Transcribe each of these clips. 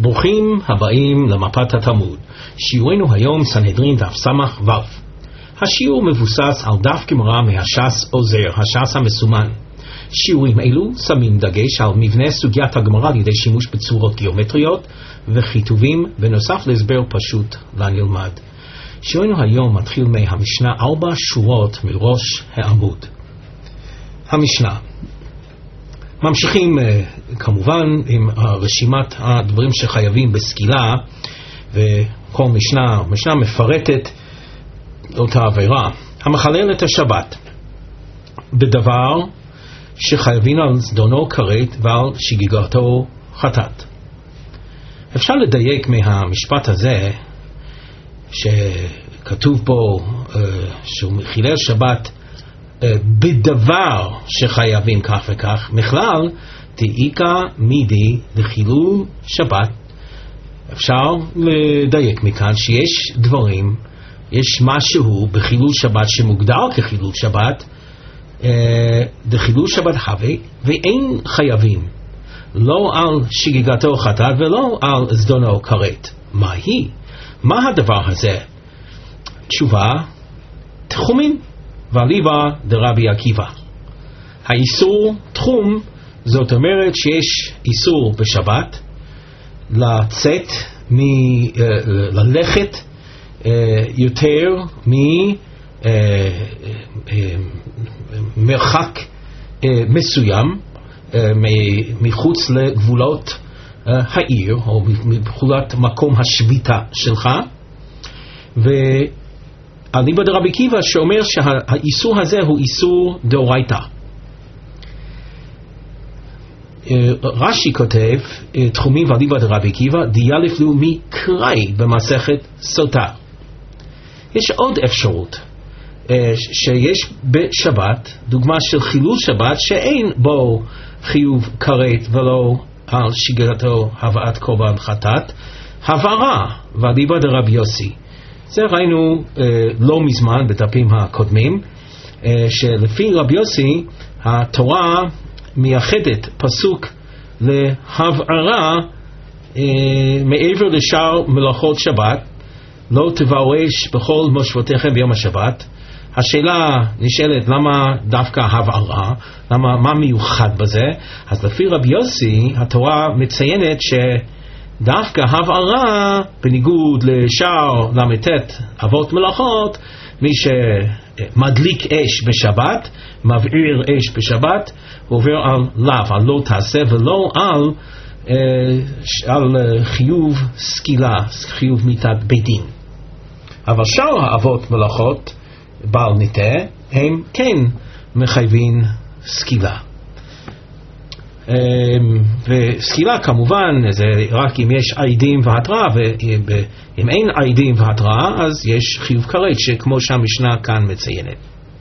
ברוכים הבאים למפת התלמוד. שיעורנו היום סנהדרין דף סמך ו'. השיעור מבוסס על דף גמרא מהש"ס עוזר, הש"ס המסומן. שיעורים אלו שמים דגש על מבנה סוגיית הגמרא על ידי שימוש בצורות גיאומטריות וכיתובים, בנוסף להסבר פשוט לנלמד. שיעורנו היום מתחיל מהמשנה 4 שורות מראש העמוד. המשנה. ממשיכים כמובן עם רשימת הדברים שחייבים בסקילה, וכל משנה מפרטת אותה עבירה. המחלל את השבת בדבר שחייבים על זדונו כרת ועל שגיגתו חטאת. אפשר לדייק מהמשפט הזה שכתוב בו שהוא חילל שבת בדבר שחייבים כך וכך, מכלל תאיקה מידי לחילול שבת. אפשר לדייק מכאן שיש דברים, יש משהו בחילול שבת שמוגדר כחילול שבת, לחילול שבת הווה, ואין חייבים לא על שגיגתו חטאת ולא על זדונו כרת. מה היא? מה הדבר הזה? תשובה, תחומים ואליבא דרבי עקיבא. האיסור תחום, זאת אומרת שיש איסור בשבת לצאת ללכת יותר ממרחק מסוים מחוץ לגבולות העיר או מחולת מקום השביתה שלך, ואליבא דרבי עקיבא שאומר שהאיסור הזה הוא איסור דאורייתא. רש"י כותב תחומים ואליבא דרבי עקיבא דיאלף לו מקראי במסכת סוטה. יש עוד אפשרות שיש בשבת דוגמה של חילול שבת שאין בו חיוב כרת ולא על שגיגתו הבאת קורבן חטאת, הבהרה ואליבא דרבי יוסי. זה ראינו לא מזמן בדפים הקודמים, שלפי רבי יוסי התורה מייחדת פסוק להבהרה מעבר לשאר מלאכות שבת, לא תבואש בכל מושבותיכם ביום השבת. השאלה נשאלת למה דווקא הבהרה, מה מיוחד בזה? אז לפי רבי יוסי התורה מציינת שדווקא הבהרה בניגוד לשאר למתת אבות מלאכות, מי שמדליק אש בשבת, מבעיר אש בשבת, הוא עובר על לאו, על לא תעשה, ולא על חיוב סקילה, חיוב מיתת בית דין. אבל שאר האבות מלאכות בעל ניתה הם כן מחייבים סקילה. וסקילה כמובן זה רק אם יש עדים והתראה, ואם אין עדים והתראה אז יש חיוב כרת, שכמו שהמשנה כאן מציינת.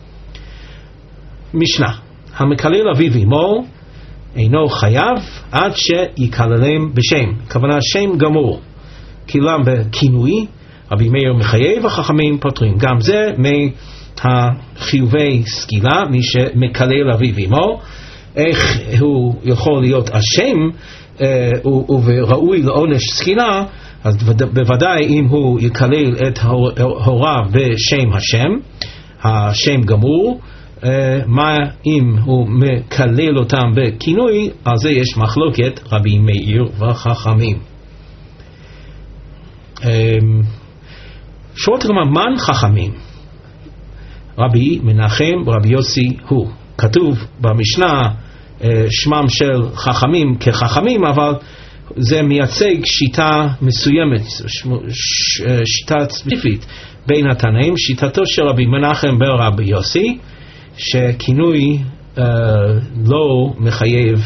משנה, המקלל אביו אמו אינו חייב עד שיקללם בשם, כוונה שם גמור, קילם בכינוי. רבי מאיר מחייב, החכמים פותרים. גם זה מהחיובי סקילה, מי שמקלל אביו אמו. איך הוא יכול להיות אשם וראוי לעונש סקילה? אז בוודאי אם הוא יקלל את הוריו בשם השם גמור. מה אם הוא מקלל אותם בכינוי? על זה יש מחלוקת רבי מאיר וחכמים. שורות הגמרא, מן חכמים? רבי מנחם רבי יוסי הוא. כתוב במשנה שמם של חכמים כחכמים, אבל זה מייצג שיטה מסוימת, שיטה ספציפית בין התנאים. שיטתו של רבי מנחם ברבי יוסי שכינוי לא מחייב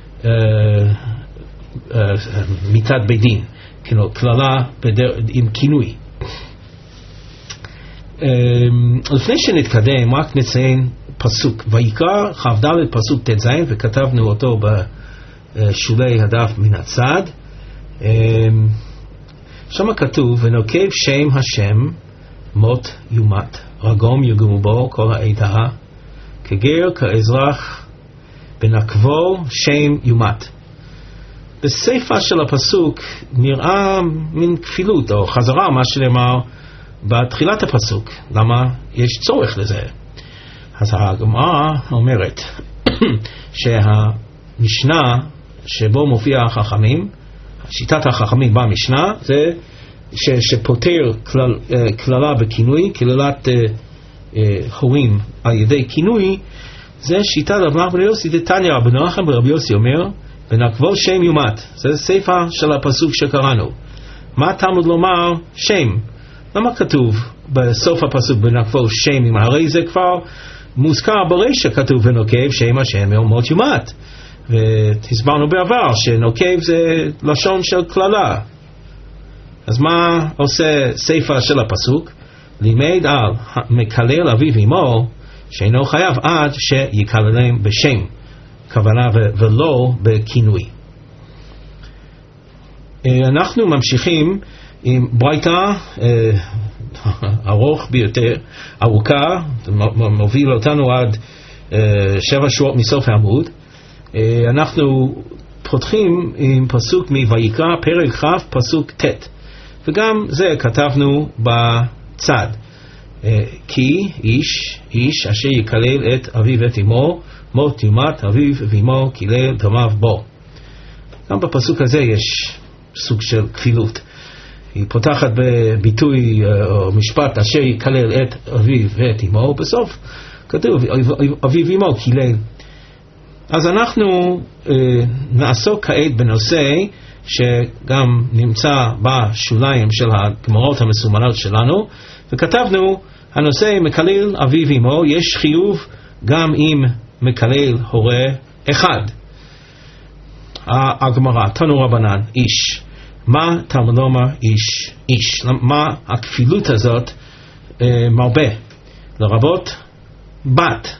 מיתת בית דין, כללה עם כינוי. לפני שנתקדם רק נציין פסוק ויקרא כ"ד פסוק ט"ז, וכתבנו אותו בשולי הדף מן הצד. שם כתוב ונוקב שם השם מות יומת, רגום יגומו בו כל העדה, כגר כאזרח בנקבו שם יומת. בסיפה של הפסוק נראה מין כפילות או חזרה מה שנאמר בתחילת הפסוק. למה יש צורך לזה? אז הגמרא אומרת שהמשנה שבו מופיע החכמים, שיטת החכמים במשנה, זה שפותר כללה בכינוי, כללת הורים על ידי כינוי, זה שיטת רבי יוסי דתניא. רבי נחמן ברבי יוסי אומר, בנקבו שם יומת. זה סיפה של הפסוק שקראנו. מה תלמוד לומר שם? למה כתוב בסוף הפסוק בנקבו שם יומת? הרי זה כבר מוזכר ברישא, כתוב ונוקב שם השם יומות יומת. והסברנו בעבר שנוקב זה לשון של כללה. אז מה עושה סיפה של הפסוק? לימד על מקלל אביו אמו שאינו חייב עד שיקללם בשם, כוונה ולא בכינוי. אנחנו ממשיכים עם ברייתא ארוך ביותר, ארוכה, מוביל אותנו עד 7 שורות מסוף העמוד. אנחנו פותחים עם פסוק מויקרא פרק כ' פסוק ט', וגם זה כתבנו בצד. כי איש אשר יקלל את אביו ואת אמו מות יומת אביו ואמו קילל דמיו בו. גם בפסוק הזה יש סוג של כפילות. היא פותחת בביטוי או משפט אשר יקלל את אביו ואת אמו, בסוף כתוב אביו ואמו קילל. אז אנחנו נעסוק כעת בנושא שגם נמצא בשוליים של הגמרות המסומנות שלנו, וכתבנו הנושא מקלל אביו ואמו, יש חיוב גם אם מקלל הורה אחד. הגמרא, תנו רבנן, איש. מה תלמוד לומר איש? מה הכפילות הזאת מרבה? לרבות בת.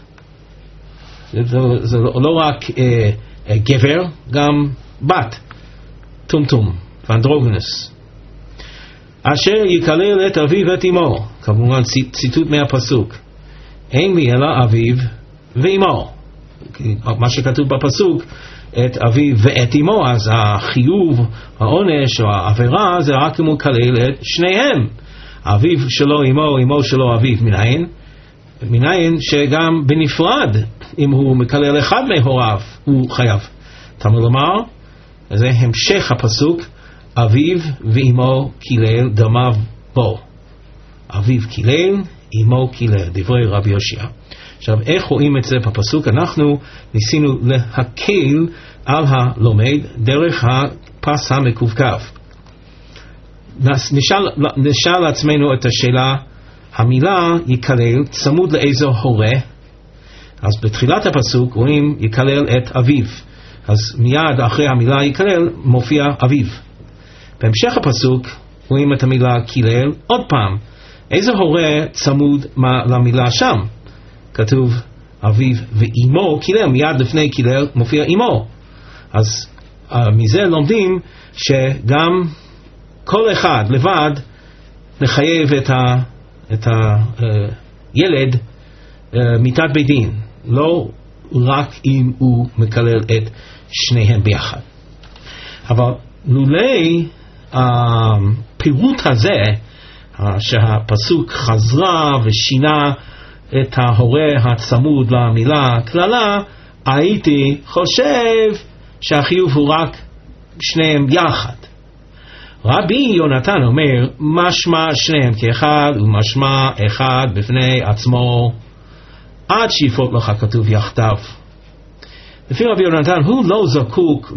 זה לא רק גבר, גם בת, טומטום, ואנדרוגינוס. אשר יקלל את אביו ואת אמו, כמובן ציטוט מהפסוק, אין לי אלא אביו ואמו. מה שכתוב בפסוק, את אביו ואת אמו, אז החיוב, העונש או העבירה, זה רק אם הוא יקלל את שניהם. אביו שלו אמו, אמו שלו אביו. מניין שגם בנפרד, אם הוא מקלל אחד מהוריו, הוא חייב. תלמוד לומר, זה המשך הפסוק, אביו ואמו קילל דמיו בו. אביו קילל, אמו קילל, דברי רבי יושיע. עכשיו, איך רואים את זה בפסוק? אנחנו ניסינו להקל על הלומד דרך הפס המקווקו. נשאל לעצמנו את השאלה, המילה יקלל צמוד לאיזו הורה? אז בתחילת הפסוק רואים יקלל את אביו, אז מיד אחרי המילה יקלל מופיע אביו. בהמשך הפסוק רואים את המילה קילל עוד פעם. איזה הורה צמוד למילה שם? כתוב אביו ואימו קילל, מיד לפני קילל מופיע אימו. אז מזה לומדים שגם כל אחד לבד לחייב את הילד מיתת בית דין, לא רק אם הוא מקלל את שניהם ביחד. אבל לולי הפירוט הזה שהפסוק חזרה ושינה את ההורה הצמוד למילה כללה, הייתי חושב שהחיוב הוא רק שניהם יחד. רבי יונתן אומר, משמע שניהם כאחד ומשמע אחד בפני עצמו עד שיפוט לך כתוב יחדיו. לפי רבי יונתן הוא לא זקוק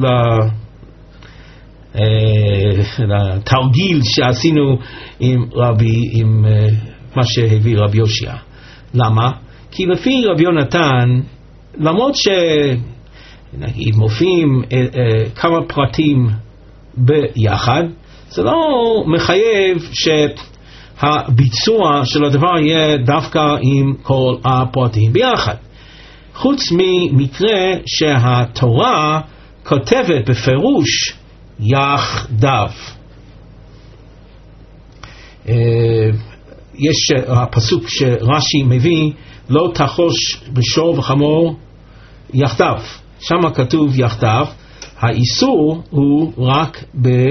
לתרגיל שעשינו עם מה שהביא רבי יושיע. למה? כי לפי רבי יונתן, למרות שנגיד מופיעים כמה פרטים ביחד, זה לא מחייב שהביצוע של הדבר יהיה דווקא עם כל הפרטים ביחד. חוץ ממקרה שהתורה כותבת בפירוש יחדיו. יש הפסוק שרש"י מביא, לא תחוש בשור וחמור יחדיו. שם כתוב יחדיו. האיסור הוא רק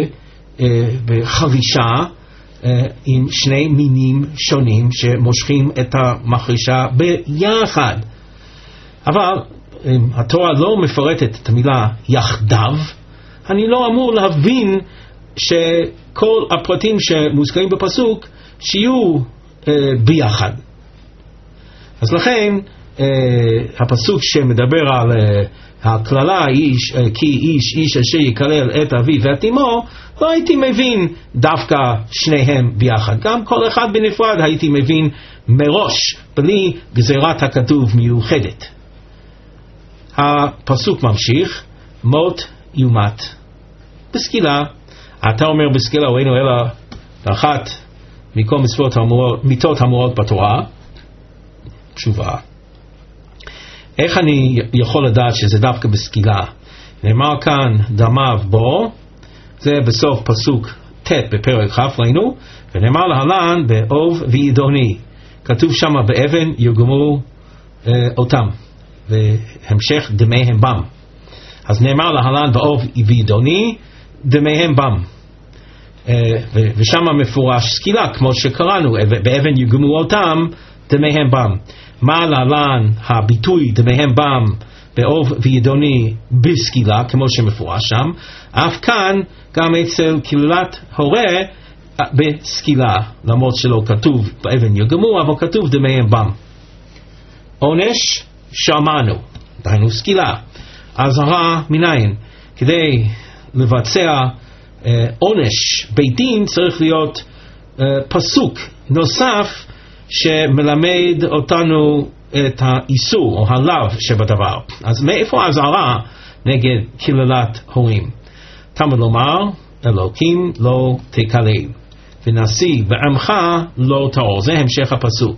בחרישה עם שני מינים שונים שמושכים את המחרישה ביחד. אבל אם התורה לא מפרטת את המילה יחדיו, אני לא אמור להבין שכל הפרטים שמוזכרים בפסוק שיהיו ביחד. אז לכן הפסוק שמדבר על הכללה כי איש אשר יקלל את אביו ואת אמו, לא הייתי מבין דווקא שניהם ביחד. גם כל אחד בנפרד הייתי מבין מראש בלי גזירת הכתוב מיוחדת. הפסוק ממשיך, מות יומת בסקילה. אתה אומר בסקילה ראינו אלא באחת מכל מיתות המורות בתורה. תשובה, איך אני יכול לדעת שזה דווקא בסקילה? נאמר כאן דמיו בו, זה בסוף פסוק ט' בפרק כ' ראינו, ונאמר להלן באוב וידוני, כתוב שם באבן ירגמו אותם, והמשך דמיהם בם. אז נאמר להלן באוב וידוני דמיהם בם, ושם מפורש סקילה כמו שקראנו, באבן ירגמו אותם דמיהם בם. מה להלן הביטוי דמיהם בם באוב וידוני בסקילה כמו שמפורש שם? אף כאן גם אצל קללת הורה בסקילה, למרות שלא כתוב באבן ירגמו, אבל כתוב דמיהם בם. עונש שמענו, דהיינו סקילה. אזהרה מניין? כדי לבצע עונש בית דין צריך להיות פסוק נוסף שמלמד אותנו את האיסור או הלאו שבדבר. אז מאיפה האזהרה נגד קללת הורים? תלמוד לומר, אלוקים לא תקלל, ונשיא בעמך לא תאור. זה המשך הפסוק.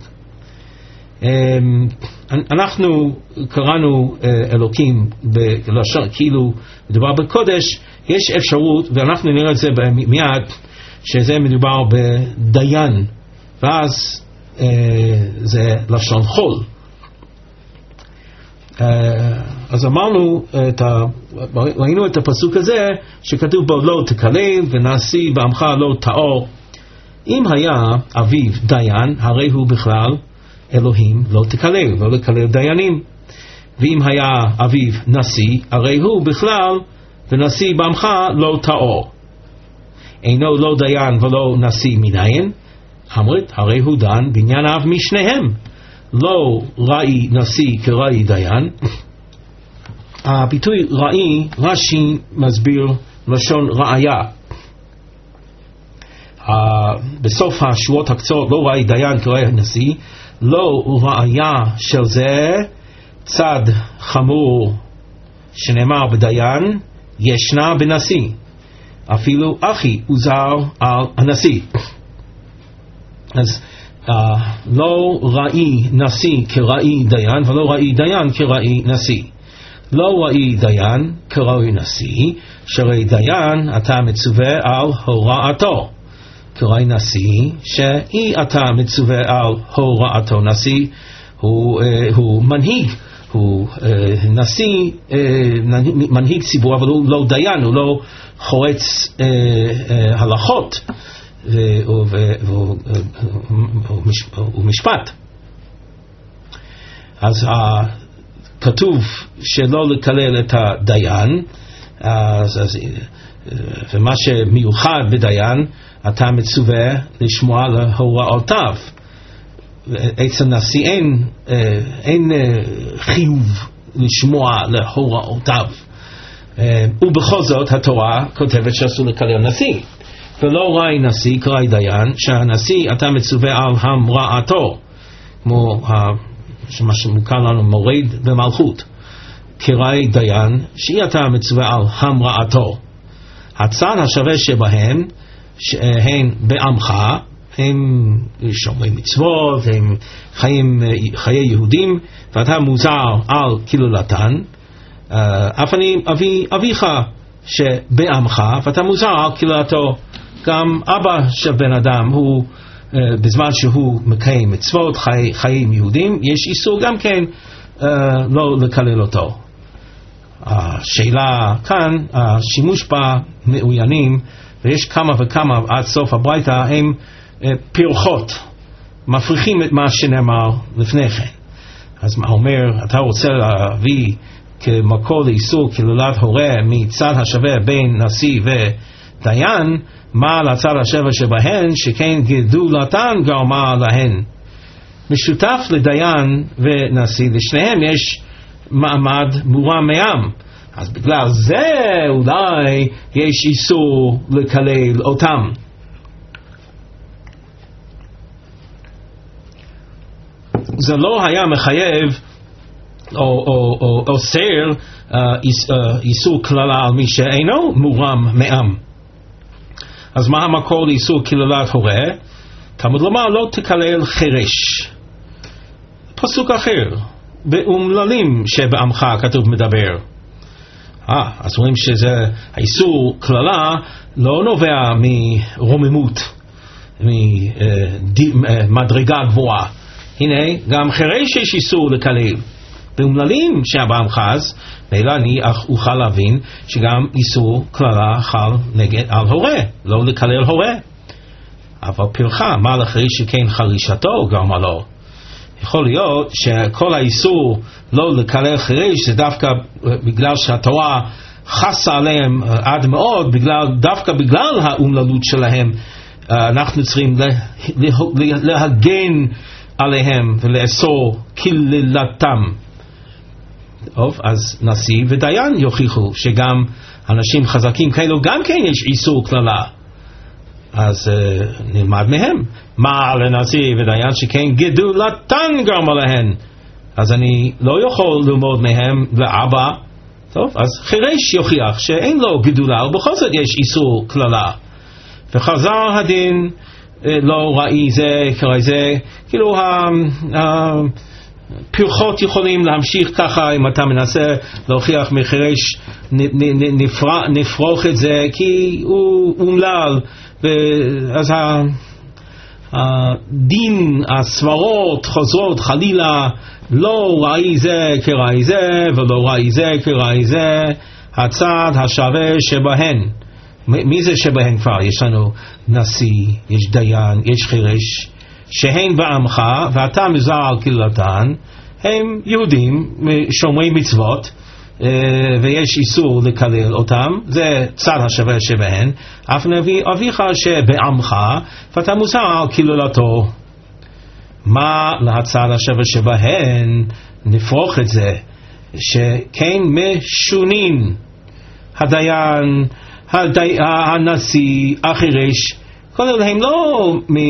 אנחנו קראנו אלוקים בלשון כאילו מדובר בקודש. יש אפשרות, ואנחנו נראה את זה מיד, שזה מדובר בדיין, ואז זה לשון חול. אז אמרנו, ראינו את הפסוק הזה שכתוב בו לא תקלל ונשיא בעמך לא תאור. אם היה אביו דיין, הרי הוא בכלל אלוהים לא תקלל, לא לקלל דיינים. ואם היה אביו נשיא, הרי הוא בכלל ונשיא בעמך לא תאור. אינו לא דיין ולא נשיא מניין, אמרת, הרי הוא דן בענייניו משניהם. לא ראי נשיא כראי דיין. הביטוי ראי, רש"י מסביר לשון ראיה. בסוף השבועות הקצרות, לא ראי דיין כראי נשיא, לא ראיה של זה צד חמור שנאמר בדיין ישנה בנשיא, אפילו אחי עוזר על הנשיא. אז לא ראי נשיא כראי דיין ולא ראי דיין כראי נשיא. לא ראי דיין כראי נשיא, שהרי דיין אתה מצווה על הוראתו, כראי נשיא שאי אתה מצווה על הוראתו. נשיא הוא מנהיג, הוא נשיא, מנהיג ציבור, אבל הוא לא דיין, הוא לא חורץ הלכות ומשפט. אז כתוב שלא לקלל את הדיין, ומה שמיוחד בדיין, אתה מצווה לשמוע להוראותיו. אצל נשיא אין חיוב לשמוע להוראותיו, ובכל זאת התורה כותבת שאסור לקלל נשיא. ולא ראי נשיא כראי דיין, שהנשיא אתה מצווה על המראתו, כמו מה שמוכר לנו מורד במלכות, כראי דיין שהיא אתה מצווה על המראתו. הצד השווה שבהם שהן בעמך, הם שומרים מצוות, הם חיים חיי יהודים, ואתה מוזר על קללתן. אף אני אביך שבעמך, ואתה מוזר על קללתו. גם אבא של בן אדם הוא בזמן שהוא מקיים מצוות, חיים יהודים, יש איסור גם כן לא לקלל אותו. השאלה כאן, השימוש במעוינים, ויש כמה וכמה עד סוף הברייתא, הם פרחות, מפריחים את מה שנאמר לפני כן. אז מה אומר, אתה רוצה להביא כמקור לאיסור כלולת הורה מצד השווה בין נשיא ודיין, מה לצד השווה שבהן שכן גדולתן גרמה להן. משותף לדיין ונשיא, לשניהם יש מעמד מורם מעם, אז בגלל זה אולי יש איסור לקלל אותם. זה לא היה מחייב או אוסר איסור כללה על מי שאינו מורם מעם. אז מה המקור לאיסור כללת הורה? תלמוד לומר לא תקלל חירש. פסוק אחר, באומללים שבעמך כתוב מדבר. אז רואים שזה האיסור כללה לא נובע מרוממות, ממדרגה גבוהה. הנה, גם חירש יש איסור לקלל. באומללים שבעמך, אז אלא אני אוכל להבין שגם איסור כללה חל נגד על הורה, לא לקלל הורה. אבל פרחה, מה לחירש שכן חרישתו גרמה לו? יכול להיות שכל האיסור לא לקלל חירש זה דווקא בגלל שהתורה חסה עליהם עד מאוד, דווקא בגלל האומללות שלהם אנחנו צריכים להגן עליהם ולאסור קללתם. טוב, אז נשיא ודיין יוכיחו שגם אנשים חזקים כאלו גם כן יש איסור כללה, אז נלמד מהם. מה לנשיא ודיין שכן גדולתן גרמה להן, אז אני לא יכול ללמוד מהם לאבא. טוב, אז חירש יוכיח שאין לו גדולה ובכל זאת יש איסור כללה. וחזר הדין לא ראי זה כראי זה, כאילו פרחות יכולים להמשיך ככה אם אתה מנסה להוכיח מחירש נפרוך את זה כי הוא אומלל, אז הדין הסברות חוזרות חלילה לא ראי זה כראי זה ולא ראי זה כראי זה, הצד השווה שבהן. מי זה שבהן כבר? יש לנו נשיא, יש דיין, יש חירש שהן בעמך ואתה מזר על קללתן, הם יהודים שומרי מצוות ויש איסור לקלל אותם, זה צד השווה שבהן. אף נביא אביך שבעמך ואתה מוזר על קללתו. מה להצד השווה שבהן? נפרוך את זה שכן משונין הדיין, הנשיא, החירש, כל אלה הם לא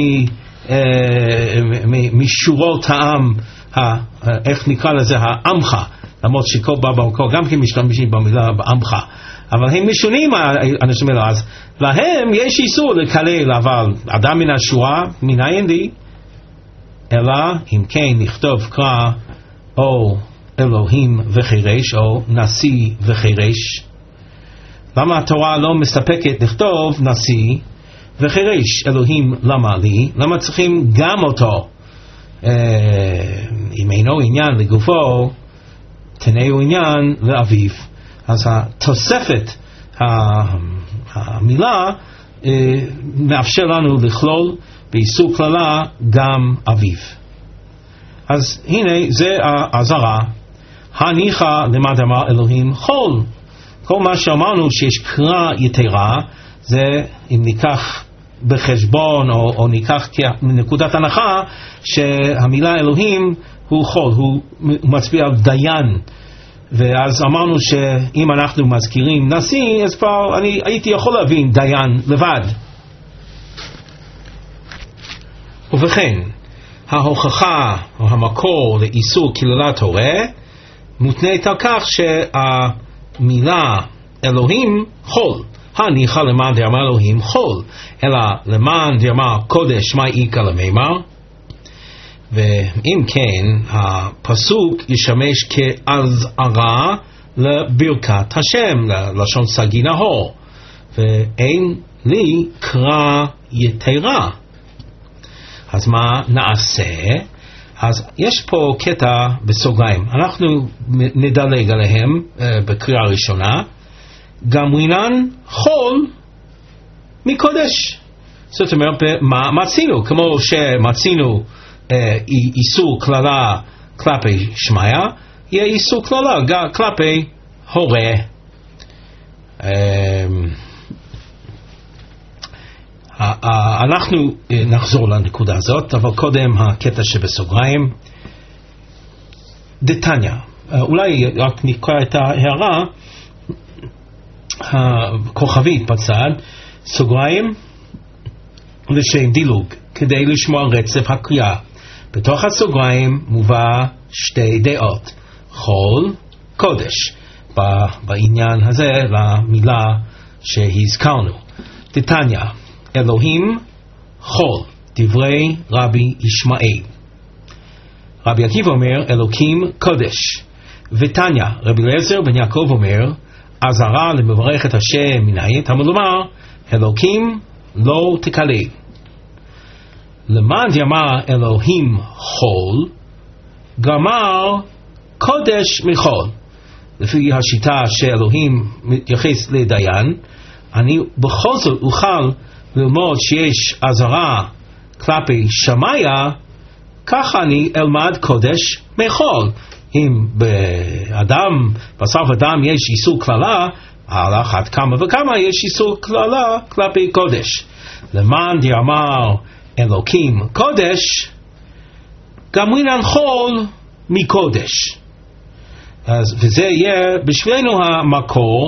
משורות העם, איך נקרא לזה, העמך, למרות שכל בא במקור גם כן משתמשים במילה בעמך, אבל הם משונים האנשים האלה, אז להם יש איסור לקלל, אבל אדם מן השורה מניין לי, אלא אם כן נכתוב קרא או אלוהים וחירש או נשיא וחירש. למה התורה לא מסתפקת לכתוב נשיא וחירש? אלוהים למה לי? למה צריכים גם אותו? אם אינו עניין לגופו, תנאו עניין לאביו. אז התוספת המילה מאפשר לנו לכלול באיסור כללה גם אביו. אז הנה זה הזרה, הניחא למד אמר אלוהים חול. כל מה שאמרנו שיש קרא יתרה, זה אם ניקח בחשבון או ניקח מנקודת הנחה שהמילה אלוהים הוא חול, הוא מצביע על דיין. ואז אמרנו שאם אנחנו מזכירים נשיא, אז כבר אני הייתי יכול להבין דיין לבד. ובכן, ההוכחה או המקור לאיסור קללת הורה מותנית על כך שהמילה אלוהים חול, הניחא למען דאמר אלוהים חול, אלא למען דאמר קודש מה איכא למימר. ואם כן, הפסוק ישמש כאזהרה לברכת השם, ללשון סגי נהור, ואין לי קרא יתרה. אז מה נעשה? אז יש פה קטע בסוגריים, אנחנו נדלג עליהם בקריאה ראשונה. גמרינן חול מקודש. זאת אומרת, מה מצינו? כמו שמצינו איסור כללה כלפי שמיה, יהיה איסור כללה גם כלפי הורה. אנחנו נחזור לנקודה הזאת, אבל קודם הקטע שבסוגריים. דתניא, אולי רק נקרא את ההערה הכוכבית בצד, סוגריים לשם דילוג, כדי לשמוע רצף הקריאה. בתוך הסוגריים מובא שתי דעות, חול, קודש, בעניין הזה למילה שהזכרנו. דתניא, אלוהים חול, דברי רבי ישמעאל. רבי עקיבא אומר אלוקים קודש. ותניא, רבי אליעזר בן יעקב אומר עזרה למברך את השם מנין, תלמוד לומר אלוקים לא תקלל. למען דאמר אלוהים חול, גמר קודש מחול. לפי השיטה שאלוהים מתייחס לדיין, אני בכל זאת אוכל ללמוד שיש עזרה כלפי שמיה, ככה אני אלמד קודש מחול. אם באדם, בשר ודם יש איסור כללה, על אחת כמה וכמה יש איסור כללה כלפי קודש. למען דאמר אלוקים קודש, גמרינן חול מקודש. וזה יהיה בשבילנו המקור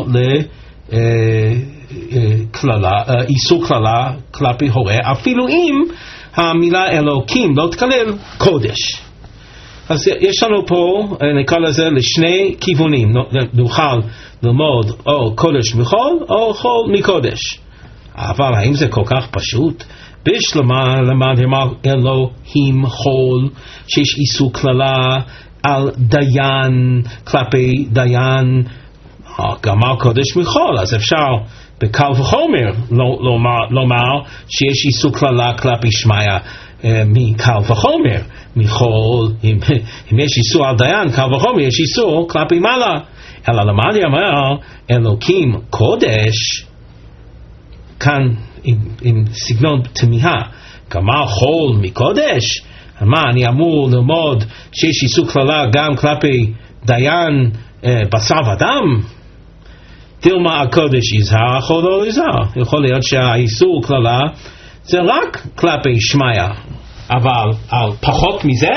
איסור כללה כלפי הורה, אפילו אם המילה אלוקים לא תקלל קודש. אז יש לנו פה, נקרא לזה לשני כיוונים, נוכל ללמוד או קודש מחול או חול מקודש. אבל האם זה כל כך פשוט? בשלמה למד אלוהים חול, שיש איסור כללה על דיין כלפי דיין, גמר קודש מחול. אז אפשר בקל וחומר לומר שיש איסור כללה כלפי שמיה מקל וחומר. מחול, אם יש איסור על דיין, קל וחומר יש איסור כלפי מעלה. אלא למד אמר אלוקים קודש, כאן עם סגנון תמיהה, גמר חול מקודש? מה, אני אמור ללמוד שיש איסור כללה גם כלפי דיין בשר ודם? דילמה הקודש יזהר, החול לא יזהר. יכול להיות שהאיסור כללה זה רק כלפי שמיה, אבל על פחות מזה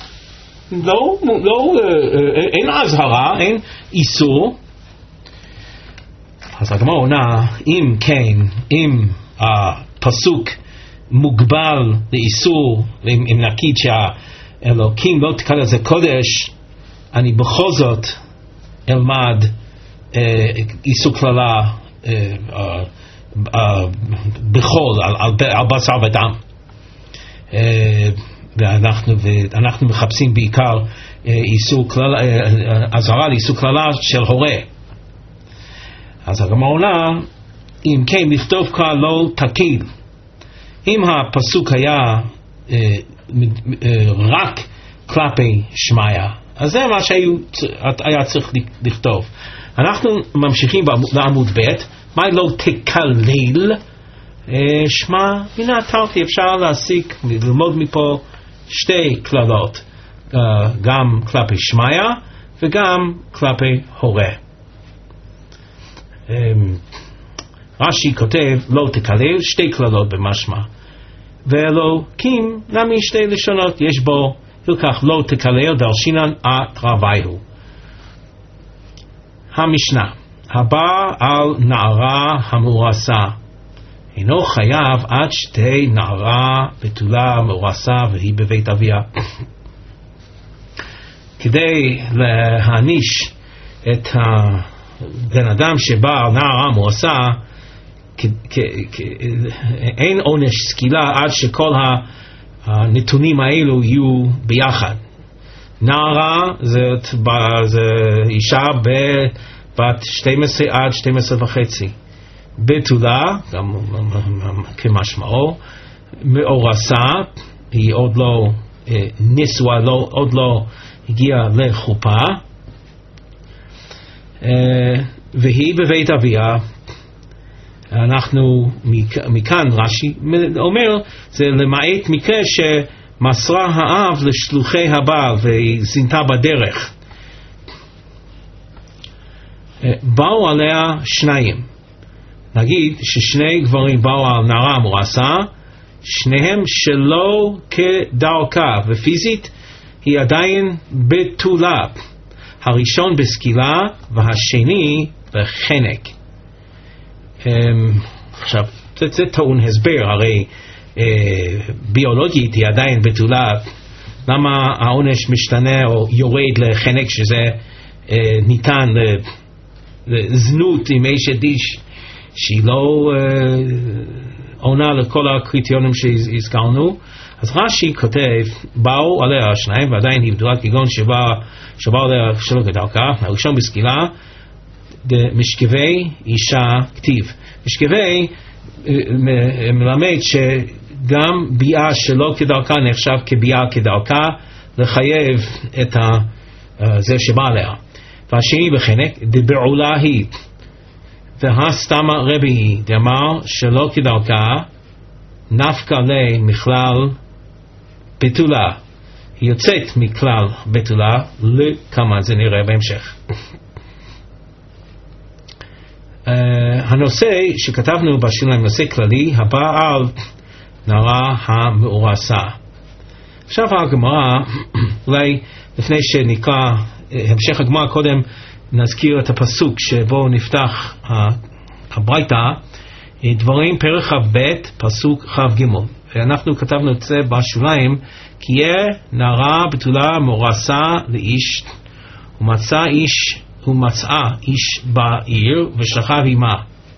אין הזהרה, אין איסור. אז הגמרא עונה, אם כן, אם הפסוק מוגבל לאיסור, אם נגיד שהאלוקים לא תקלל זה קודש, אני בכל זאת אלמד איסור כללה בחול על בשר ודם. ואנחנו מחפשים בעיקר איסור כללה, עזרה לאיסור כללה של הורה. אז הגמרא עונה, אם כן לכתוב כאן לא תקיל. אם הפסוק היה רק כלפי שמיה, אז זה מה שהיה צריך לכתוב. אנחנו ממשיכים לעמוד ב', מה לא תקלל? שמע הנה תרתי, אפשר להסיק, ללמוד מפה שתי כללות, גם כלפי שמיה וגם כלפי הורה. רש"י כותב לא תקלל, שתי כללות במשמע, ואלוקים נמי שתי לשונות, יש בו הלקח לא תקלל דרשינן את רוויהו. המשנה, הבא על נערה המאורסה אינו חייב עד שתי נערה בתולה מאורסה והיא בבית אביה. כדי להעניש את הבן אדם שבא על נערה מאורסה, אין עונש סקילה עד שכל הנתונים האלו יהיו ביחד. נערה זה אישה בת 12 עד 12 וחצי. בתולה, גם כמשמעו, מאורסה, היא עוד לא נשואה, עוד לא הגיעה לחופה, והיא בבית אביה. אנחנו מכאן רש"י אומר, זה למעט מקרה שמסרה האב לשלוחי הבעל וזינתה בדרך. באו עליה שניים, נגיד ששני גברים באו על נערה המואסה, שניהם שלא כדרכה, ופיזית היא עדיין בתולה, הראשון בסקילה והשני בחנק. עכשיו, זה טעון הסבר, הרי ביולוגית היא עדיין בתולה, למה העונש משתנה או יורד לחנק, שזה ניתן לזנות עם אשת איש שהיא לא עונה לכל הקריטריונים שהזכרנו. אז רש"י כותב, באו עליה שניים ועדיין היא בתולה, כגון שבאו עליה שלא כדרכה, הראשון בסקילה, משכבי אישה כתיב. משכבי מלמד שגם ביאה שלא כדרכה נחשב כביאה כדרכה, לחייב את זה שבא עליה. והשני בחנק, דבעולה היא, והסתמה רבי היא, דאמר שלא כדרכה, נפקא לי מכלל בתולה. היא יוצאת מכלל בתולה, לכמה זה נראה בהמשך. הנושא שכתבנו בשוליים, נושא כללי, הבעל נערה המאורסה. עכשיו הגמרא, אולי לפני שנקרא המשך הגמרא, קודם נזכיר את הפסוק שבו נפתח הברייתא, דברים פרק כ"ב פסוק כ"ג, ואנחנו כתבנו את זה בשוליים, כי יהיה נערה בתולה מאורסה לאיש, ומצאה איש בעיר ושכב עמה.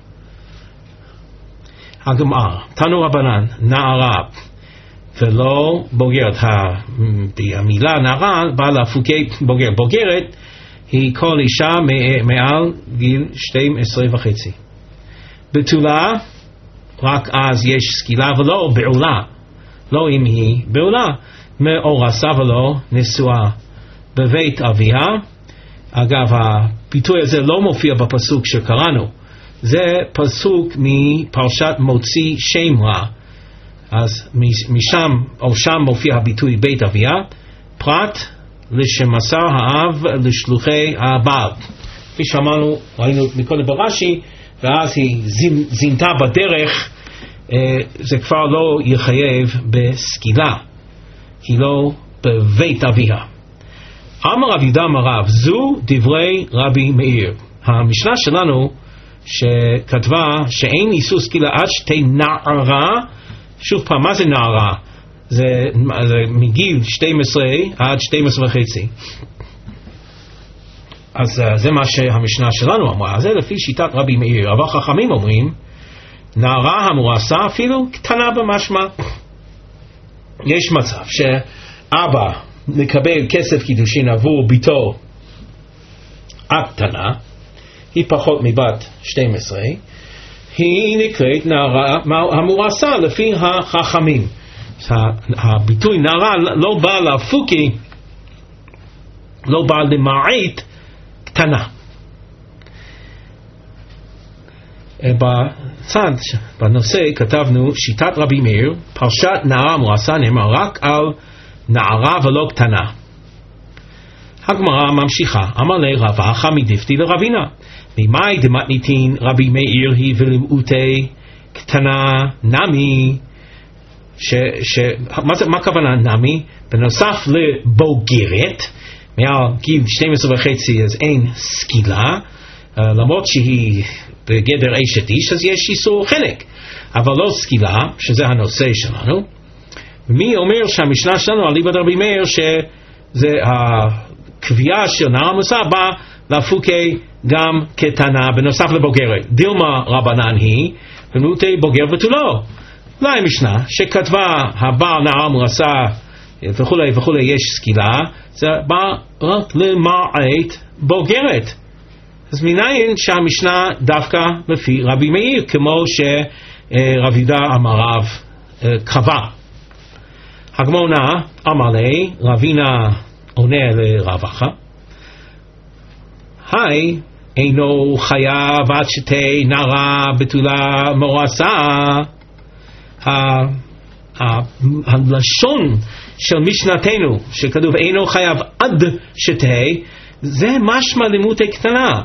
הגמרא, תנו רבנן, נערה ולא בוגרת. המילה נערה באה להפוקי בוגרת. בוגרת היא כל אישה מעל גיל 12 וחצי. בתולה רק אז יש סקילה, ולא בעולה, לא אם היא בעולה, מאורסה ולא נשואה בבית אביה. אגב, הביטוי הזה לא מופיע בפסוק שקראנו, זה פסוק מפרשת מוציא שם רע. אז משם או שם מופיע הביטוי בית אביה, פרט לשמסר האב לשלוחי הבעל. כפי שאמרנו, ראינו מקודם ברש"י, ואז היא זינתה בדרך, זה כבר לא יחייב בסקילה, היא לא בבית אביה. אמר רב יהודה אמר רב, זו דברי רבי מאיר. המשנה שלנו שכתבה שאין איסור סקילה עד שתי נערה. שוב פעם, מה זה נערה? זה מגיל 12 עד 12 וחצי. אז זה מה שהמשנה שלנו אמרה. זה לפי שיטת רבי מאיר. אבל חכמים אומרים, נערה המאורסה אפילו קטנה במשמע. יש מצב שאבא מקבל כסף קידושין עבור ביתו הקטנה, היא פחות מבת 12, היא נקראת נערה המאורסה לפי החכמים. הביטוי נערה לא בא להפוקי, לא בא למעט קטנה. בצד, בנושא כתבנו שיטת רבי מאיר, פרשת נערה המאורסה נאמר רק על נערה ולא קטנה. הגמרא ממשיכה, אמר לי רבא חמי דפתי לרבינה, ממאי דמתניתין רבי מאיר היא ולמעוטי קטנה נמי. מה הכוונה נמי? בנוסף לבוגרת מעל גיל 12 וחצי אז אין סקילה, למרות שהיא בגדר אשת איש אז יש איסור חנק, אבל לא סקילה, שזה הנושא שלנו. מי אומר שהמשנה שלנו על ליבד רבי מאיר שזה הקביעה של נערה המאורסה בא להפוקי גם קטנה בנוסף לבוגרת. דילמה רבנן היא ומעוטי בוגר ותולו. אולי משנה שכתבה הבעל נערה המאורסה וכולי וכולי יש סקילה, זה בא רק למעט בוגרת. אז מניין שהמשנה דווקא לפי רבי מאיר, כמו שרב יהודה אמר רב קבע. הגמרא אמר לי, רבינה עונה לרבחה, היי, אינו חייב עד שתי נערה בתולה מואסה. הלשון של משנתנו שכתוב אינו חייב עד שתי, זה משמע לימודי קטנה.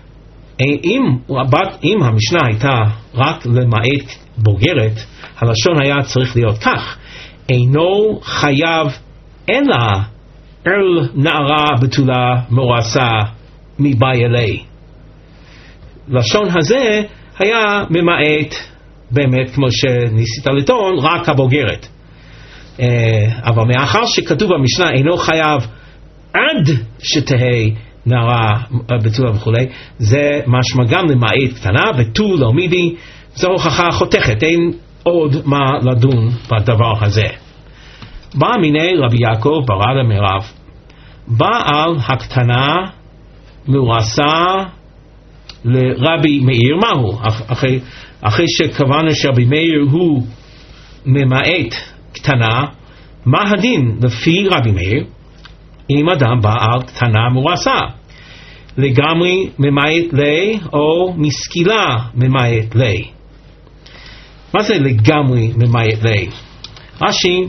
אם המשנה הייתה רק למעט בוגרת, הלשון היה צריך להיות כך, אינו חייב אלא אל נערה בתולה מואסה מבעלי. לשון הזה היה ממעט באמת, כמו שניסית לטעון, רק הבוגרת. אבל מאחר שכתוב במשנה אינו חייב עד שתהי נערה בתולה וכו', זה משמע גם למעט קטנה, ותו לא מידי, זו הוכחה חותכת, אין עוד מה לדון בדבר הזה. בא מיני רבי יעקב ברד המרב, בעל הקטנה מואסה לרבי מאיר. מהו? אחרי שקבענו שרבי מאיר הוא ממעט קטנה, מה הדין לפי רבי מאיר אם אדם בעל קטנה מואסה? לגמרי ממעט לי או משכילה ממעט לי? מה זה לגמרי ממעט לי? רש"י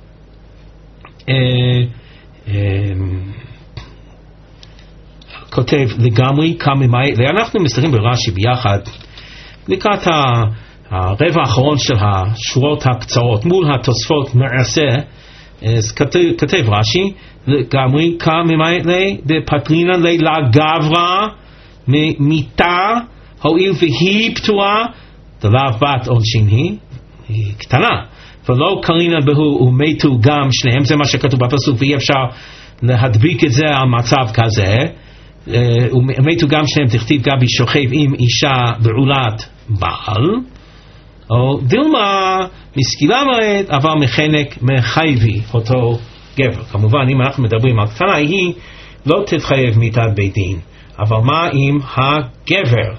כותב לגמרי כממעט לי. אנחנו מסתכלים ברש"י ביחד לקראת הרבע האחרון של השורות הקצרות מול התוספות מעשה. אז כתב רש"י לגמרי כממעט לי דפטרינא לי לגברא ממיתה הואיל והיא פטורה דלאו בת עונשין היא קטנה, ולא קרינן בהו ומתו גם שניהם. זה מה שכתוב בפסוק, ואי אפשר להדביק את זה על מצב כזה. ומתו גם שניהם תכתיב גבי שוכב עם אישה בעולת בעל, או דילמה משכילה מעט אבל מחנק מחייבי אותו גבר. כמובן אם אנחנו מדברים על קטנה היא לא תתחייב מיתת בית דין, אבל מה עם הגבר?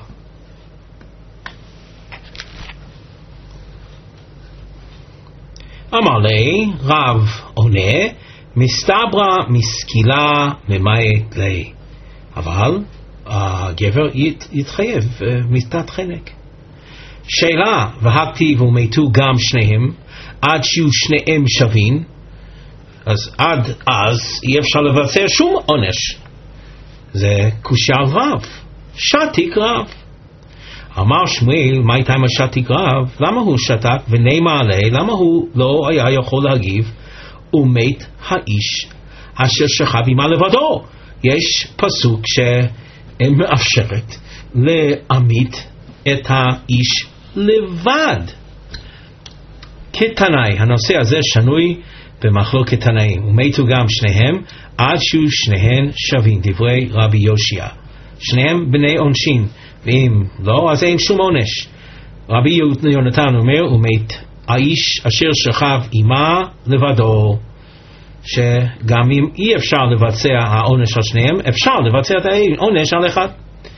אמר לי רב עונה, מסתברא משכילה ממעט לי, אבל הגבר יתחייב מיתת חנק. שאלה, והכתיב ומתו גם שניהם עד שיהיו שניהם שווים, אז עד אז אי אפשר לבצע שום עונש. זה קושיה על רב, שתיק רב. אמר שמואל, מה הייתה עם השתיק רב? למה הוא שתק ונאמר עלי? למה הוא לא היה יכול להגיב? ומת האיש אשר שכב עמה לבדו. יש פסוק שמאפשרת להמית את האיש לבד. כתנאי, הנושא הזה שנוי במחלוקת תנאים, ומתו גם שניהם עד שיהיו שניהם שווים, דברי רבי יושיע. שניהם בני עונשין, ואם לא אז אין שום עונש. רבי יונתן אומר, ומת האיש אשר שכב עמה לבדו, שגם אם אי אפשר לבצע העונש על שניהם, אפשר לבצע את העונש על אחד.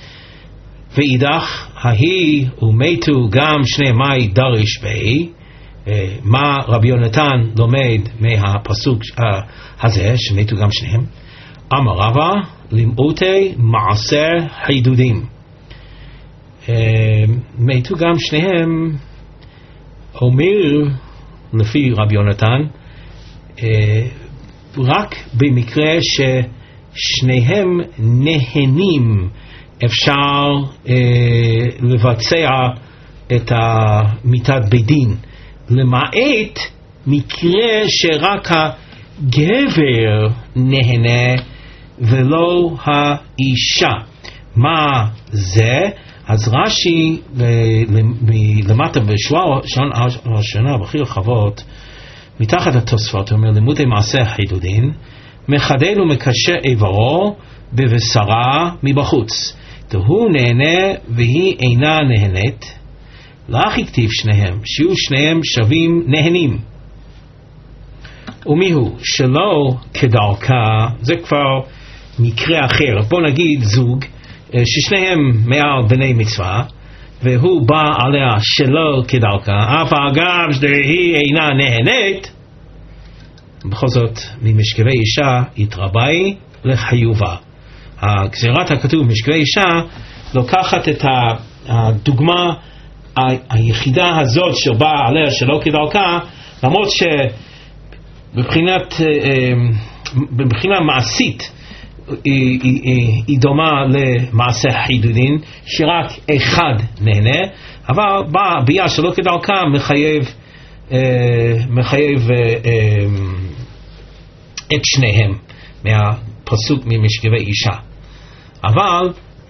ואידך ההיא ומתו גם שניהם, מהי דריש בי? מה רבי יונתן לומד מהפסוק הזה שמתו גם שניהם? אמר רבא לימודי מעשה חידודים. מתו גם שניהם אומר לפי רבי יונתן רק במקרה ששניהם נהנים אפשר לבצע את מיתת בית דין, למעט מקרה שרק הגבר נהנה ולא האישה. מה זה? אז רש"י למטה בשורה הראשונה בכי רחבות מתחת התוספות אומר לימודי מעשה החידודין, מחדל ומקשר איברו בבשרה מבחוץ, והוא נהנה והיא אינה נהנית. לך הכתיב שניהם שיהיו שניהם שווים נהנים. ומיהו שלא כדרכה, זה כבר מקרה אחר. בוא נגיד זוג ששניהם מעל בני מצווה, והוא בא עליה שלא כדרכה, אף אגב שהיא אינה נהנית, בכל זאת ממשכבי אישה יתרבי לחיובה. גזירת הכתוב משכבי אישה לוקחת את הדוגמה היחידה הזאת שבאה עליה שלא כדרכה, למרות שבבחינה מעשית היא דומה למעשה חידודין שרק אחד נהנה, אבל ביה שלא כדרכה מחייב את שניהם מהפסוק ממשכבי אישה. אבל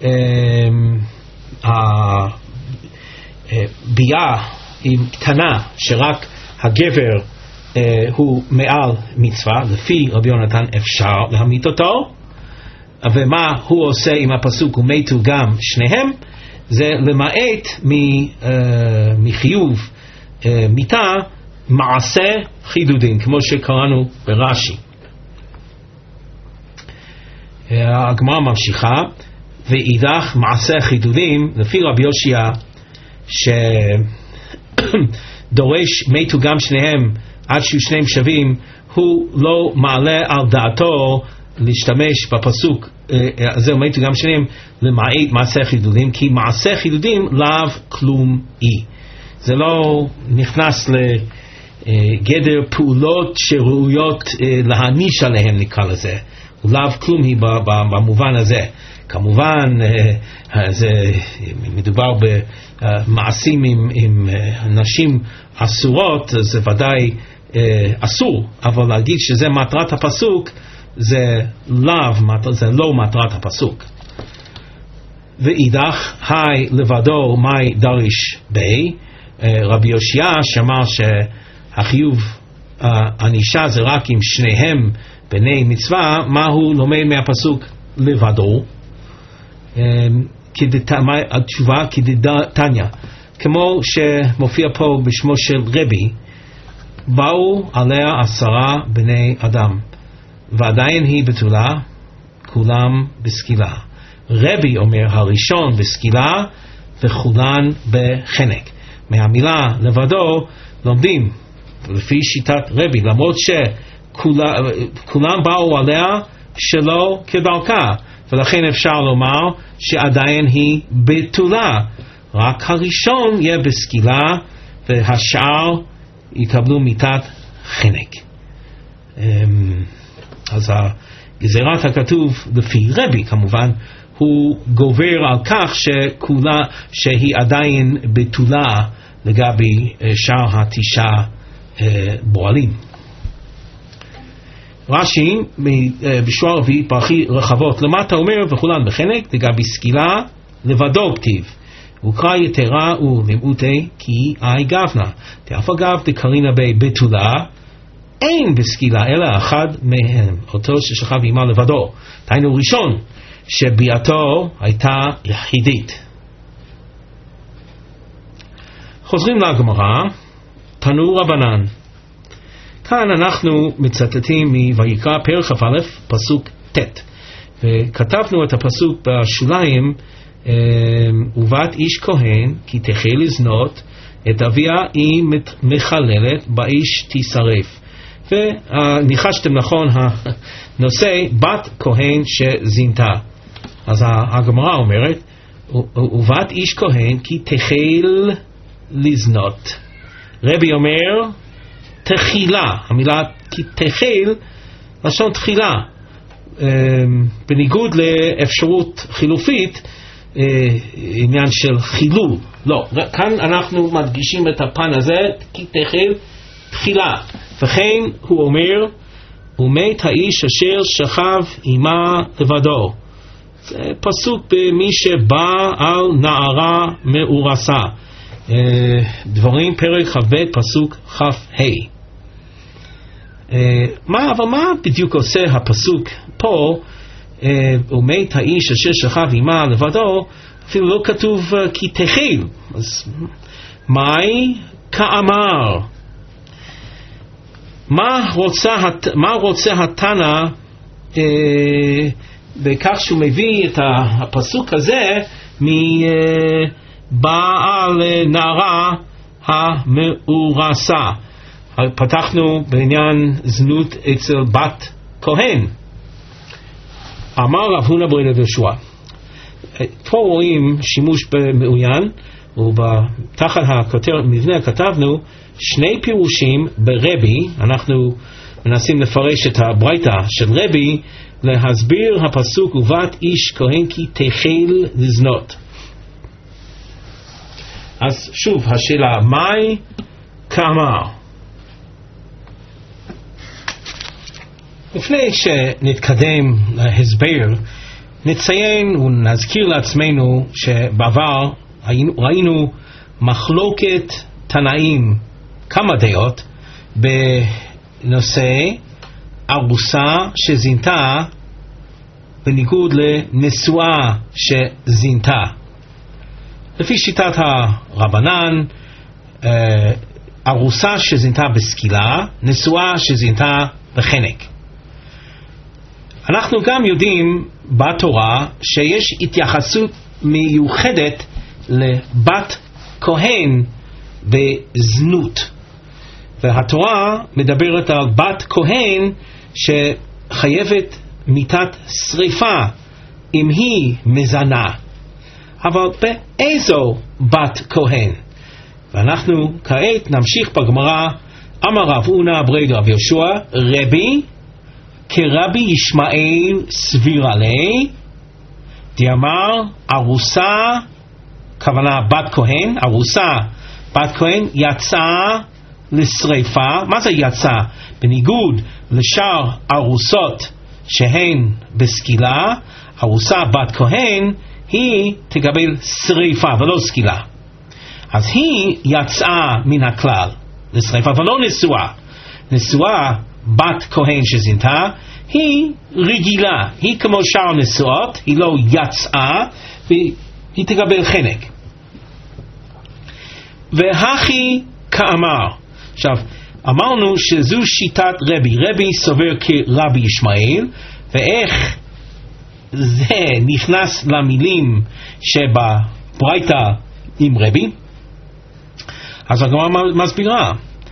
ביה היא קטנה שרק הגבר הוא מעל מצווה, לפי רבי יונתן אפשר להמית אותו, ומה הוא עושה עם הפסוק ומתו גם שניהם, זה למעט מחיוב מיתה מעשה חידודין, כמו שקראנו ברש"י. הגמרא ממשיכה, ואידך מעשה חידודים לפי רבי יושיע שדורש מתו גם שניהם עד שיהיו שניהם שווים, הוא לא מעלה על דעתו להשתמש בפסוק הזה מתו גם שניהם למעט מעשה חידודים, כי מעשה חידודים לאו כלום אי, זה לא נכנס לגדר פעולות שראויות להעניש עליהם, נקרא לזה, לאו כלום היא במובן הזה. כמובן זה מדובר במעשים עם נשים אסורות, זה ודאי אסור, אבל להגיד שזה מטרת הפסוק זה לא מטרת הפסוק. ואידך היי לבדו מי דריש בי, רבי יושיע שאמר שהחיוב ענישה זה רק עם שניהם בני מצווה, מה הוא לומד מהפסוק לבדו? התשובה כדתניא, כמו שמופיע פה בשמו של רבי, באו עליה 10 בני אדם ועדיין היא בתולה, כולם בסקילה. רבי אומר הראשון בסקילה וכולן בחנק. מהמילה לבדו לומדים לפי שיטת רבי, למרות שכולם באו עליה שלא כדרכה, ולכן אפשר לומר שעדיין היא בתולה, רק הראשון יהיה בסקילה והשאר יקבלו מיתת חנק. אז גזירת הכתוב לפי רבי כמובן הוא גובר על כך שהיא עדיין בתולה לגבי שאר 9 בועלים. רש"י בשורה רביעית פרחי רחבות למטה אומר וכולן בחנק, לגבי סקילה לבדו כתיב וקרא יתרה ולמעוטי כי אי גבנה, תאף אגב דקרינה בי בתולה אין בסקילה אלא אחד מהם, אותו ששכב עמה לבדו, תיינו ראשון שביאתו הייתה יחידית. חוזרים לגמרא, תנו רבנן. כאן אנחנו מצטטים מויקרא פרק כ"א פסוק ט', וכתבנו את הפסוק בשוליים, ובת איש כהן כי תחל לזנות את אביה היא מחללת באיש תשרף. וניחשתם נכון הנושא בת כהן שזינתה. אז הגמרא אומרת ובת איש כהן כי תחל לזנות. רבי אומר תחילה, המילה כי תחל לשון תחילה, בניגוד לאפשרות חילופית עניין של חילול. לא, כאן אנחנו מדגישים את הפן הזה כי תחל תחילה. וכן הוא אומר ומת האיש אשר שכב עמה לבדו. זה פסוק במי שבא על נערה מאורסה, דברים פרק כ"ב פסוק כ"ה. אבל מה בדיוק עושה הפסוק פה ומת האיש אשר שכב עמה לבדו? אפילו לא כתוב כי תחל, אז מהי כאמר? מה רוצה התנא בכך שהוא מביא את הפסוק הזה מבעל נערה המאורסה? פתחנו בעניין זנות אצל בת כהן. אמר רב הונא ברי רבי יהושע. פה רואים שימוש במעוין, ותחת הכותרת מבנה כתבנו שני פירושים ברבי. אנחנו מנסים לפרש את הברייתא של רבי, להסביר הפסוק ובת איש כהן כי תחל לזנות. אז שוב השאלה, מהי כאמר? לפני שנתקדם להסבר, נציין ונזכיר לעצמנו שבעבר ראינו מחלוקת תנאים, כמה דעות, בנושא ארוסה שזינתה בניגוד לנשואה שזינתה. לפי שיטת הרבנן, ארוסה שזינתה בסקילה, נשואה שזינתה בחנק. אנחנו גם יודעים בתורה שיש התייחסות מיוחדת לבת כהן בזנות, והתורה מדברת על בת כהן שחייבת מיתת שריפה אם היא מזנה. אבל באיזו בת כהן? ואנחנו כעת נמשיך בגמרא. אמר רב הונא ברי רבי יהושע רבי כרבי ישמעאל סבירה לי דאמר ארוסה, כוונה בת כהן, ארוסה בת כהן יצאה לשריפה. מה זה יצאה? בניגוד לשאר ארוסות שהן בסקילה, ארוסה בת כהן היא תקבל שריפה ולא סקילה. אז היא יצאה מן הכלל לשריפה ולא נשואה. נשואה בת כהן שזינתה היא רגילה, היא כמו שאר נשואות, היא לא יצאה והיא תקבל חנק. והכי כאמר. עכשיו אמרנו שזו שיטת רבי. רבי סובר כרבי ישמעאל, ואיך זה נכנס למילים שבברייתא עם רבי? אז הגמרא מסבירה.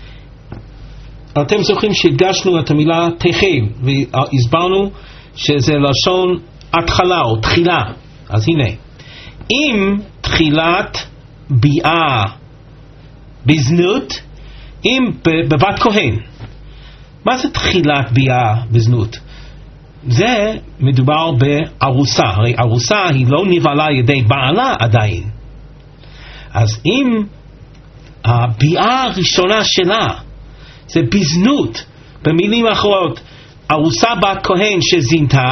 אתם זוכרים שהדגשנו את המילה תחל, והסברנו שזה לשון התחלה או תחילה. אז הנה, אם תחילת ביאה בזנות, אם בבת כהן, מה זה תחילת ביאה בזנות? זה מדובר בארוסה. הרי ארוסה היא לא נבעלה על ידי בעלה עדיין. אז אם הביאה הראשונה שלה זה בזנות, במילים אחרות, ארוסה בת כהן שזינתה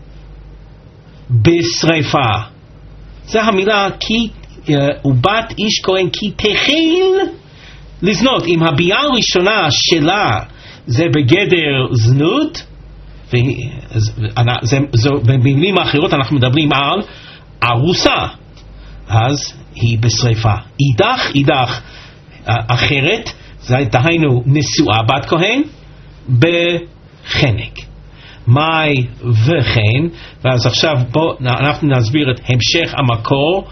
בשריפה, זה המילה כי ובת איש כהן כי תחל לזנות. אם הביאה הראשונה שלה זה בגדר זנות, במילים אחרות אנחנו מדברים על ארוסה, אז היא בשריפה. אידך אחרת, זה דהיינו נשואה בת כהן בחנק. מאי וכן. ואז עכשיו אנחנו נסביר את המשך המקור.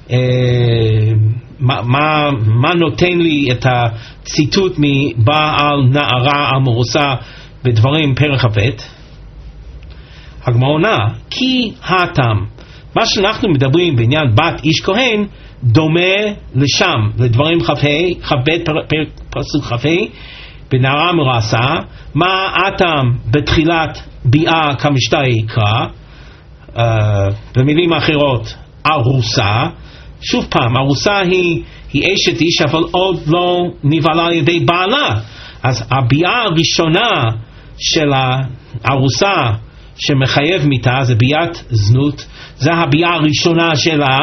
מה נותן לי את הציטוט מבעל נערה המורסה בדברים פרק כ"ב? הגמרא עונה כי הטעם, מה שאנחנו מדברים בעניין בת איש כהן דומה לשם, לדברים כ"ב פסוק כ"ה, בנערה מורסה. מה הטעם בתחילת ביאה כמשתה יקרא, במילים אחרות ארוסה. שוב פעם, ארוסה היא אשת איש אבל עוד לא נבעלה על ידי בעלה. אז הביאה הראשונה של הארוסה שמחייב מיתה זה ביאת זנות, זה הביאה הראשונה שלה.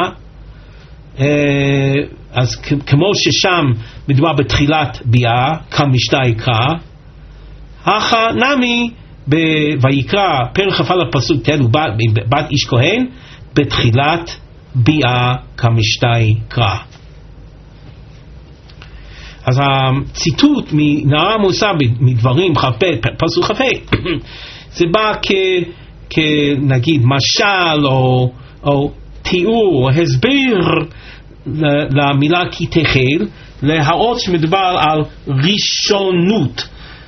אז כמו ששם מדובר בתחילת ביאה כמשתה יקרא, הכה נמי ויקרא פרק כ"א פסוק ט' בת איש כהן בתחילת ביאה כמשתה יקרא. אז הציטוט מנערה מורסה מדברים כ"ב פסוק כ"ה זה בא כנגיד משל או תיאור או הסבר למילה כי תחל, להראות שמדובר על ראשונות,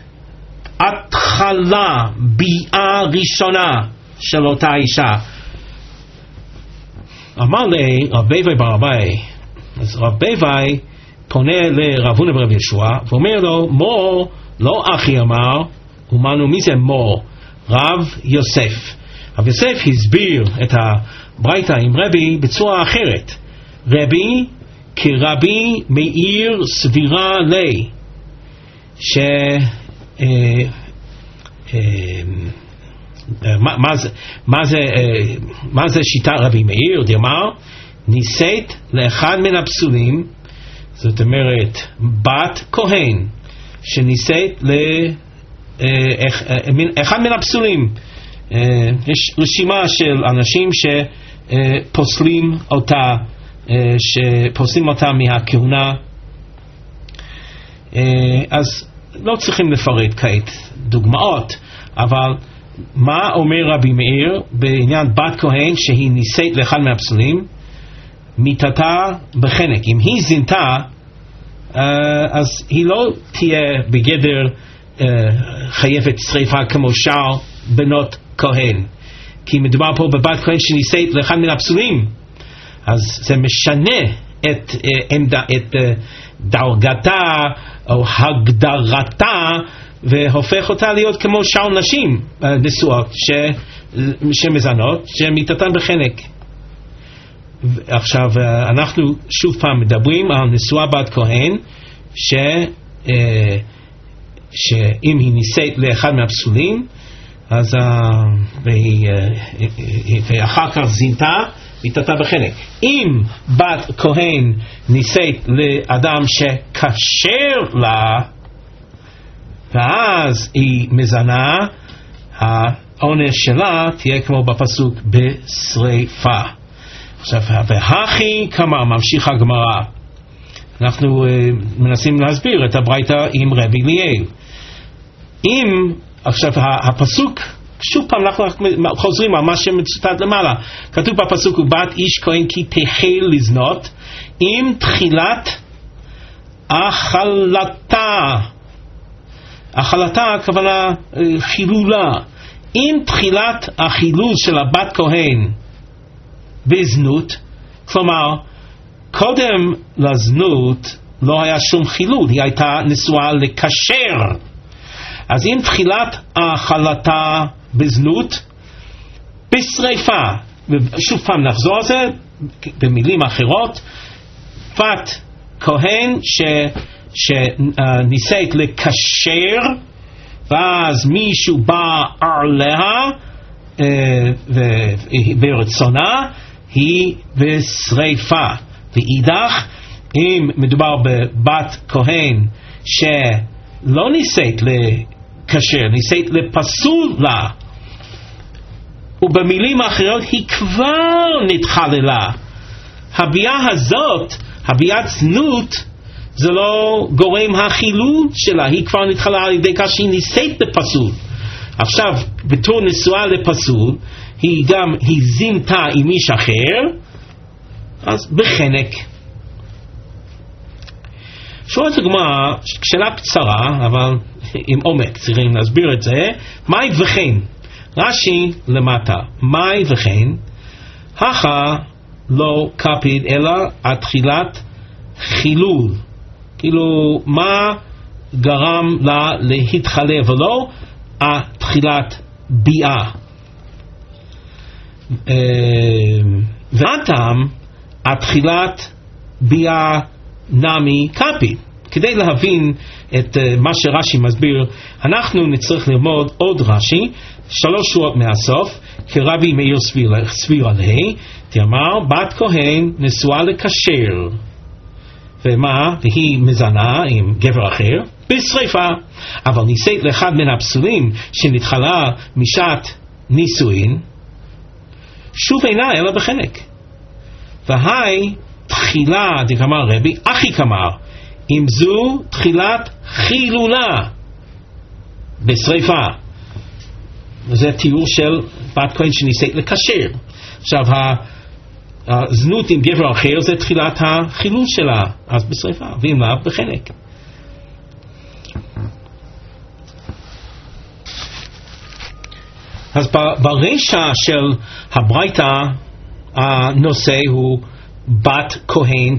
התחלה, ביאה ראשונה של אותה אישה. אמר לי רבי ברבי, אז רבי פונה לרב הונא ורב ישוע ואומר לו, מור לא אחי אמר, ומנו מי זה מור? רב יוסף. רב יוסף הסביר את הברייתא עם רבי בצורה אחרת. רבי כרבי מאיר סבירה לי, מה זה שיטת רבי מאיר? דאמר, נישאת לאחד מן הפסולים, זאת אומרת בת כהן שנישאת לאחד מן הפסולים. יש רשימה של אנשים שפוסלים אותה מהכהונה, אז לא צריכים לפרט כעת דוגמאות, אבל מה אומר רבי מאיר בעניין בת כהן שהיא נישאת לאחד מהפסולים? מיתתה בחנק. אם היא זינתה, אז היא לא תהיה בגדר חייבת שריפה כמו שאר בנות כהן, כי מדובר פה בבת כהן שנישאת לאחד מן הפסולים. אז זה משנה את דרגתה או הגדרתה והופך אותה להיות כמו שאר נשים נשואות שמזנות שמיתתן בחנק. עכשיו אנחנו שוב פעם מדברים על נשואה בת כהן שאם היא נישאת לאחד מהפסולים, אז ואחר כך זינתה, מיתתה בחנק. אם בת כהן נישאת לאדם שכשר לה, ואז היא מזנה, העונש שלה תהיה כמו בפסוק בשריפה. עכשיו, והכי כמה ממשיך הגמרא, אנחנו מנסים להסביר את הברייתא עם רבי ליאל. אם עכשיו הפסוק, שוב פעם אנחנו חוזרים על מה שמצוטט למעלה, כתוב בפסוק, ובת איש כהן כי תחל לזנות עם תחילת החלתה. החלתה הכוונה חילולה. עם תחילת החילול של הבת כהן בזנות, כלומר קודם לזנות לא היה שום חילול, היא הייתה נשואה לקשר. אז עם תחילת החלתה בזנות בשריפה, ושוב פעם נחזור על זה במילים אחרות, בת כהן שנישאת לקשר, ואז מישהו בא עליה ברצונה, היא בשריפה. ואידך, אם מדובר בבת כהן שלא נישאת לקשר, נישאת לפסול לה, ובמילים אחרות היא כבר נתחללה, הביאה הזאת, הביאת זנות, זה לא גורם החילול שלה, היא כבר נתחללה על ידי כך שהיא נישאת לפסול. עכשיו בתור נשואה לפסול היא גם זינתה עם איש אחר, אז בחנק. שואלת הגמרא שאלה קצרה אבל עם עומק, צריכים להסביר את זה. מהי וכן? רש"י למטה, מהי וכן? הכה לא קפיד אלא התחילת חילול, כאילו מה גרם לה להתחלל ולא התחילת ביאה. והטעם התחילת ביאה נמי קפיד. כדי להבין את מה שרש"י מסביר, אנחנו נצטרך ללמוד עוד רש"י 3 שורות מהסוף, כרבי מאיר סביר עלי, תאמר בת כהן נשואה לקשר, ומה? והיא מזנה עם גבר אחר בשריפה. אבל נישאת לאחד מן הפסולים שנתחלה משעת נישואין, שוב אינה אלא בחנק. והי תחילה דקאמר רבי אחי כמר, אם זו תחילת חילולה בשריפה. זה תיאור של בת כהן שנישאת לקשר. עכשיו הזנות עם גבר אחר זה תחילת החילול שלה, אז בשריפה, ואם לאו בחנק. אז ברשע של הברייתא הנושא הוא בת כהן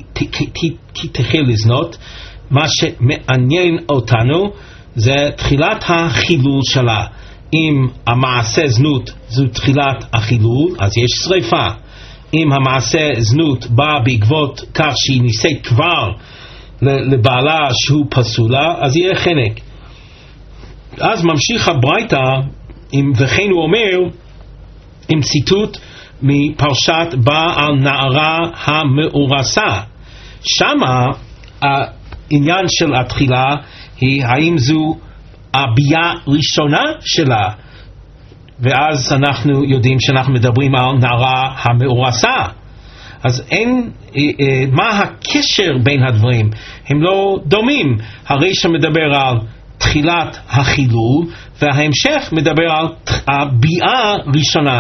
כי תחל לזנות. מה שמעניין אותנו זה תחילת החילול שלה. אם המעשה זנות זו תחילת החילול, אז יש שריפה. אם המעשה זנות בא בעקבות כך שהיא נישאת כבר לבעלה שהוא פסולה, אז יהיה חנק. אז ממשיך הברייתא, וכן הוא אומר, עם ציטוט מפרשת בעל נערה המאורסה. שמה העניין של התחילה היא האם זו הביאה ראשונה שלה, ואז אנחנו יודעים שאנחנו מדברים על נערה המאורסה. אז אין, מה הקשר בין הדברים? הם לא דומים. הרשע מדבר על תחילת החילול, וההמשך מדבר על הביאה ראשונה.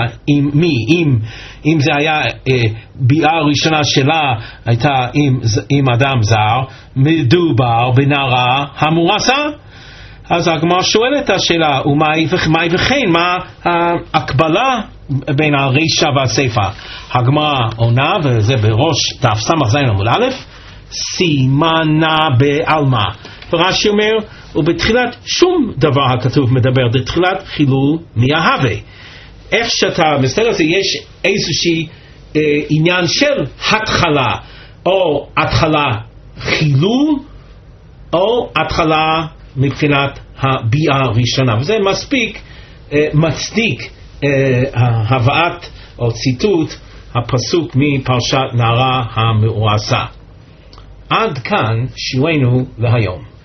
אם זה היה ביאה ראשונה שלה הייתה עם אדם זר, מדובר בנערה המאורסה. אז הגמרא שואלת את השאלה, ומאי וכן, מה ההקבלה בין הרשע והסיפא? הגמרא עונה, וזה בראש דף ס"ז עמוד א', סימנה בעלמא. ורש"י אומר, ובתחילת שום דבר הכתוב מדבר, בתחילת חילול מההווה. איך שאתה מסתכל על זה, יש איזושהי עניין של התחלה, או התחלה חילול, או התחלה מבחינת הביאה הראשונה, וזה מספיק מצדיק הבאת או ציטוט הפסוק מפרשת נערה המאורסה. עד כאן שיעורנו להיום.